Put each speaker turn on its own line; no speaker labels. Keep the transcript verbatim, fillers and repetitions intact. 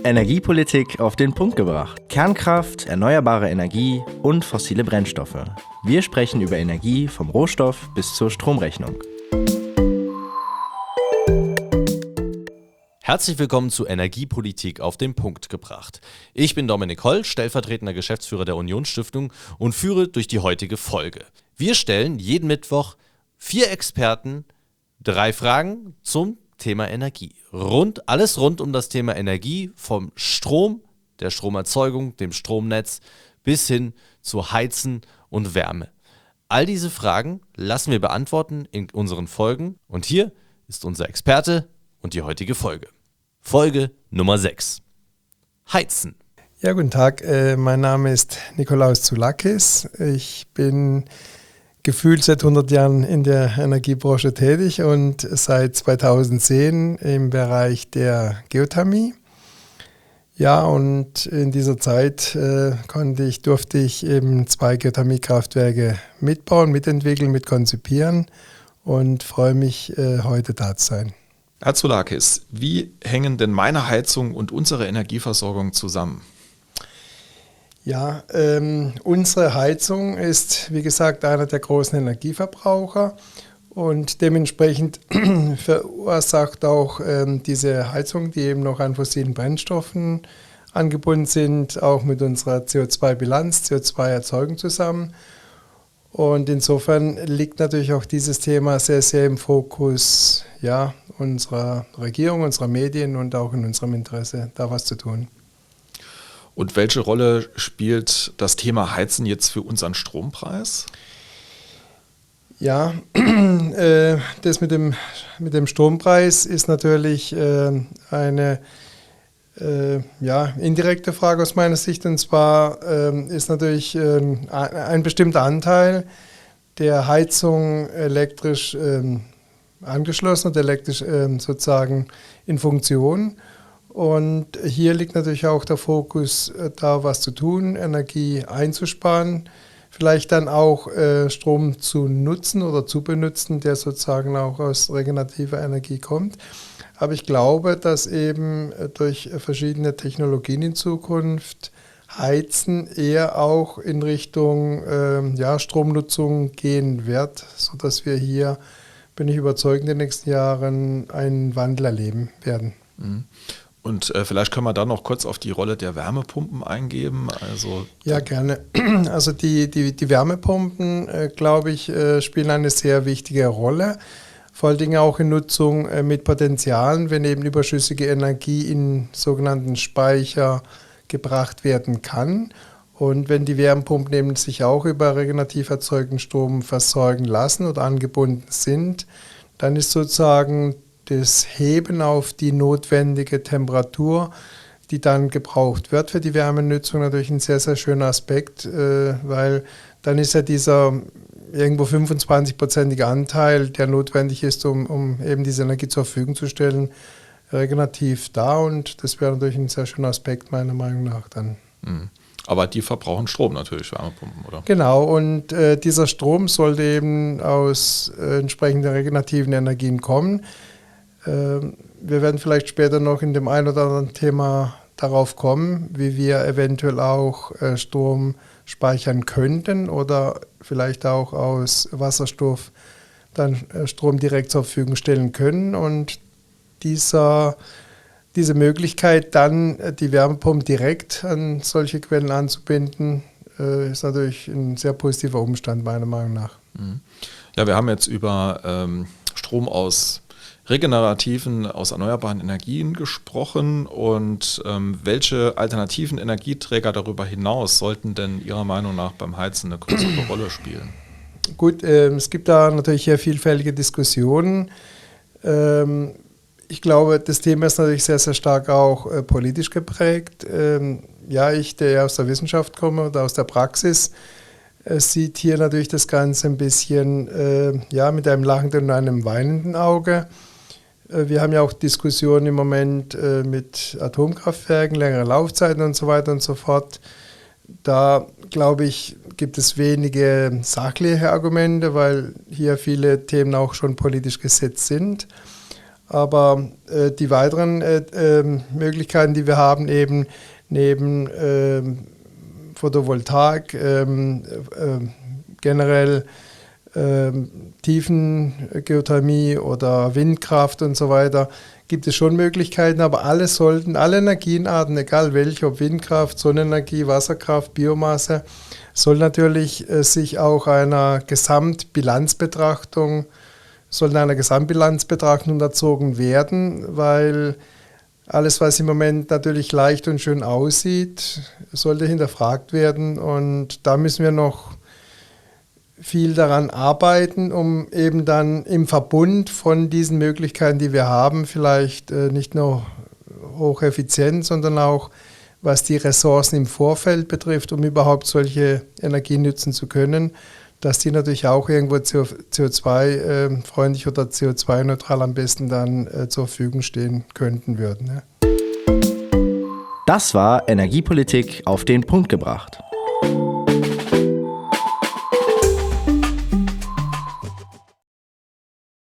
Energiepolitik auf den Punkt gebracht. Kernkraft, erneuerbare Energie und fossile Brennstoffe. Wir sprechen über Energie vom Rohstoff bis zur Stromrechnung.
Herzlich willkommen zu Energiepolitik auf den Punkt gebracht. Ich bin Dominik Holl, stellvertretender Geschäftsführer der Unionsstiftung und führe durch die heutige Folge. Wir stellen jeden Mittwoch vier Experten drei Fragen zum Thema Energie. Rund, alles rund um das Thema Energie, vom Strom, der Stromerzeugung, dem Stromnetz bis hin zu Heizen und Wärme. All diese Fragen lassen wir beantworten in unseren Folgen und hier ist unser Experte und die heutige Folge. Folge Nummer sechs. Heizen.
Ja, guten Tag. Äh, mein Name ist Nikolaus Zoulakis. Ich bin gefühlt seit hundert Jahren in der Energiebranche tätig und seit zweitausendzehn im Bereich der Geothermie. Ja, und in dieser Zeit äh, konnte ich, durfte ich eben zwei Geothermiekraftwerke mitbauen, mitentwickeln, mitkonzipieren und freue mich, äh, heute da zu sein.
Herr Zoulakis, wie hängen denn meine Heizung und unsere Energieversorgung zusammen?
Ja, ähm, unsere Heizung ist, wie gesagt, einer der großen Energieverbraucher und dementsprechend verursacht auch ähm, diese Heizung, die eben noch an fossilen Brennstoffen angebunden sind, auch mit unserer C O zwei Bilanz, C O zwei Erzeugung zusammen. Und insofern liegt natürlich auch dieses Thema sehr, sehr im Fokus ja, unserer Regierung, unserer Medien und auch in unserem Interesse, da was zu tun.
Und welche Rolle spielt das Thema Heizen jetzt für unseren Strompreis?
Ja, äh, das mit dem, mit dem Strompreis ist natürlich äh, eine äh, ja, indirekte Frage aus meiner Sicht. Und zwar äh, ist natürlich äh, ein bestimmter Anteil der Heizung elektrisch äh, angeschlossen und elektrisch äh, sozusagen in Funktion. Und hier liegt natürlich auch der Fokus, da was zu tun, Energie einzusparen, vielleicht dann auch äh, Strom zu nutzen oder zu benutzen, der sozusagen auch aus regenerativer Energie kommt. Aber ich glaube, dass eben durch verschiedene Technologien in Zukunft Heizen eher auch in Richtung äh, ja, Stromnutzung gehen wird, sodass wir hier, bin ich überzeugt, in den nächsten Jahren einen Wandel erleben werden.
Mhm. Und äh, vielleicht können wir da noch kurz auf die Rolle der Wärmepumpen eingehen. Also,
ja, gerne. Also die, die, die Wärmepumpen, äh, glaube ich, äh, spielen eine sehr wichtige Rolle. Vor allen Dingen auch in Nutzung äh, mit Potenzialen, wenn eben überschüssige Energie in sogenannten Speicher gebracht werden kann. Und wenn die Wärmepumpen eben sich auch über regenerativ erzeugten Strom versorgen lassen oder angebunden sind, dann ist sozusagen das Heben auf die notwendige Temperatur, die dann gebraucht wird für die Wärmenutzung, natürlich ein sehr, sehr schöner Aspekt, äh, weil dann ist ja dieser irgendwo fünfundzwanzig-prozentige Anteil, der notwendig ist, um, um eben diese Energie zur Verfügung zu stellen, regenerativ da und das wäre natürlich ein sehr schöner Aspekt meiner Meinung nach dann.
Mhm. Aber die verbrauchen Strom natürlich, Wärmepumpen, oder?
Genau, und äh, dieser Strom sollte eben aus äh, entsprechenden regenerativen Energien kommen. Wir werden vielleicht später noch in dem einen oder anderen Thema darauf kommen, wie wir eventuell auch Strom speichern könnten oder vielleicht auch aus Wasserstoff dann Strom direkt zur Verfügung stellen können. Und dieser, diese Möglichkeit, dann die Wärmepumpe direkt an solche Quellen anzubinden, ist natürlich ein sehr positiver Umstand, meiner Meinung nach.
Ja, wir haben jetzt über ähm, Strom aus regenerativen, aus erneuerbaren Energien gesprochen und ähm, welche alternativen Energieträger darüber hinaus sollten denn Ihrer Meinung nach beim Heizen eine größere Rolle spielen?
Gut, äh, es gibt da natürlich hier vielfältige Diskussionen. Ähm, ich glaube, das Thema ist natürlich sehr, sehr stark auch äh, politisch geprägt. Ähm, ja, ich, der ja aus der Wissenschaft komme oder aus der Praxis, äh, sieht hier natürlich das Ganze ein bisschen äh, ja, mit einem lachenden und einem weinenden Auge. Wir haben ja auch Diskussionen im Moment äh, mit Atomkraftwerken, längere Laufzeiten und so weiter und so fort. Da, glaube ich, gibt es wenige sachliche Argumente, weil hier viele Themen auch schon politisch gesetzt sind. Aber äh, die weiteren äh, äh, Möglichkeiten, die wir haben, eben neben äh, Photovoltaik, äh, äh, generell äh, Tiefengeothermie oder Windkraft und so weiter, gibt es schon Möglichkeiten, aber alle sollten, alle Energienarten, egal welche, ob Windkraft, Sonnenenergie, Wasserkraft, Biomasse, soll natürlich äh, sich auch einer Gesamtbilanzbetrachtung, sollten einer Gesamtbilanzbetrachtung unterzogen werden, weil alles, was im Moment natürlich leicht und schön aussieht, sollte hinterfragt werden und da müssen wir noch viel daran arbeiten, um eben dann im Verbund von diesen Möglichkeiten, die wir haben, vielleicht äh, nicht nur hocheffizient, sondern auch was die Ressourcen im Vorfeld betrifft, um überhaupt solche Energien nutzen zu können, dass die natürlich auch irgendwo C O zwei freundlich oder C O zwei neutral am besten dann äh, zur Verfügung stehen könnten würden. Ja.
Das war Energiepolitik auf den Punkt gebracht.